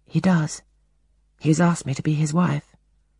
He does. He has asked me to be his wife.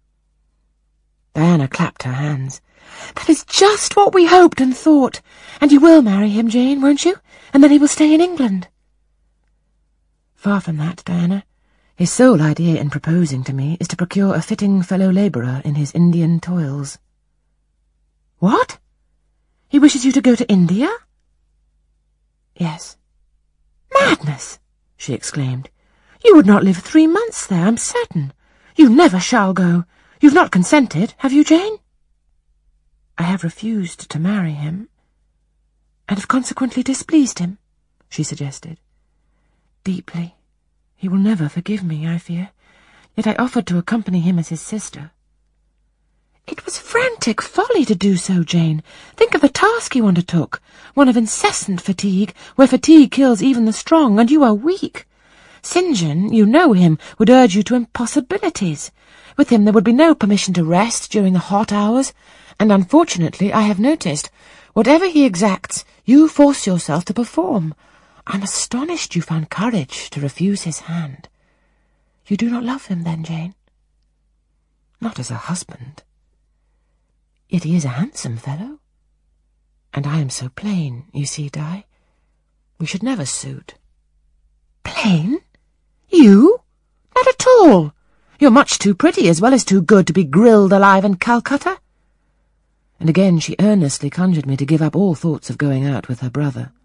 Diana clapped her hands. That is just what we hoped and thought. And you will marry him, Jane, won't you? And then he will stay in England. Far from that, Diana. His sole idea in proposing to me is to procure a fitting fellow labourer in his Indian toils. What? He wishes you to go to India? Yes. Madness! She exclaimed. You would not live 3 months there, I'm certain. You never shall go. You've not consented, have you, Jane? I have refused to marry him, and have consequently displeased him, she suggested. Deeply. He will never forgive me, I fear. Yet I offered to accompany him as his sister. It was frantic folly to do so, Jane. Think of the task you undertook, one of incessant fatigue, where fatigue kills even the strong, and you are weak. St. John, you know him, would urge you to impossibilities. With him there would be no permission to rest during the hot hours, and unfortunately I have noticed, whatever he exacts, you force yourself to perform. I'm astonished you found courage to refuse his hand. You do not love him, then, Jane? Not as a husband. Yet he is a handsome fellow. And I am so plain, you see, Di. We should never suit. Plain? You? Not at all. You're much too pretty as well as too good to be grilled alive in Calcutta. And again she earnestly conjured me to give up all thoughts of going out with her brother.